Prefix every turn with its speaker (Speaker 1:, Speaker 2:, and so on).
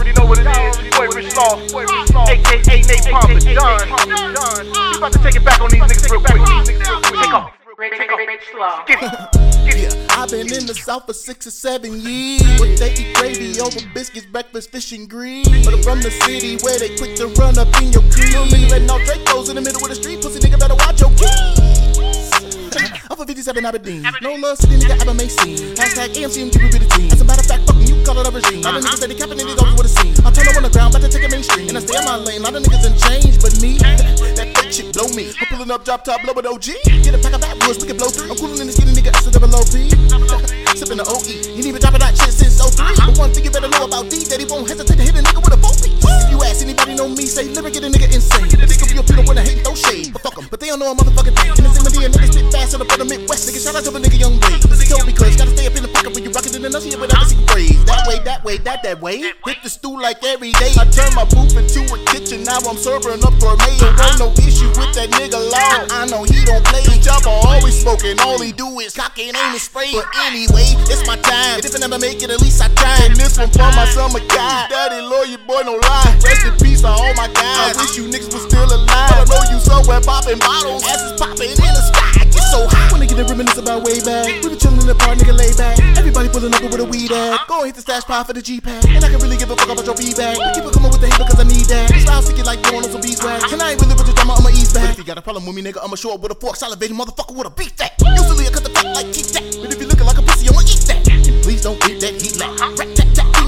Speaker 1: already know what it is. Boy Rich Law, aka Napalm the Don. We about to take it back on these niggas real quick. Take off.
Speaker 2: I've been in the South for 6 or 7 years. Where they eat gravy over biscuits, breakfast, fish and greens. But I'm from the city where they quick to run up in your crib. Nigga letting all Dracos in the middle of the street. Pussy nigga better watch your keys. I'm from 57 Aberdeen. No love city nigga ever make scene. Hashtag AMC and keep it with the team. As a matter of fact, fucking you call it a regime. Lot of niggas steady capping and they always with a scene. I turn up on the ground, about to take it mainstream. And I stay on my lane, lot of niggas in change, but me, that fake shit blow me. I'm pulling up drop top, blow with OG. Get a pack of backwoods, we can blow through. I'm coolin' in the skinny nigga, S-O-double-O-P. Sippin' the OE, you ain't even dropping that shit since 03. But one thing you better know about D, that he won't hesitate to hit a nigga with a 4-piece. If you ask anybody know me, say lyric get a nigga insane. This could be a people when I hate no shade. But fuck em, but they don't know a motherfucking thing. In the city, a nigga spit fast on the front of Midwest. Nigga, shout out to a nigga Young Blade. He told me cuz, gotta stay up in the pocket when you rockin' in the nuts here without a secret phrase. That way, that way. Hit the stool like every day. I turn my booth into a kitchen, now I'm serving up gourmet. Ain't no issue with that nigga Law. I know he don't play. Chopper always smoking, all he do is cock and aim and spray. But anyway, it's my time. If I never make it, at least I try. And this one for my summer guy. Daddy lawyer, boy, no lie. Rest in peace to all my guys. I wish you niggas was still alive. But I know you somewhere popping bottles, asses popping in the sky. Get so high. Wanna get a reminisce about way back. We been chillin' in the park, nigga, lay back. Everybody pulling up with a weed at. Go and hit the stash pile for the G-Pad. And I can really give a fuck about your feedback. But keep it coming with the hate because I need that. Style stick it like going on some beeswax. And I ain't really with the drama, I'ma ease back. But if you got a problem with me, nigga, I'ma show up with a fork, salivating motherfucker with a beef that. Usually I cut the fat like Tic Tac. But if you looking like a pussy, I'ma eat that. And please don't get that heat like rat tat tat.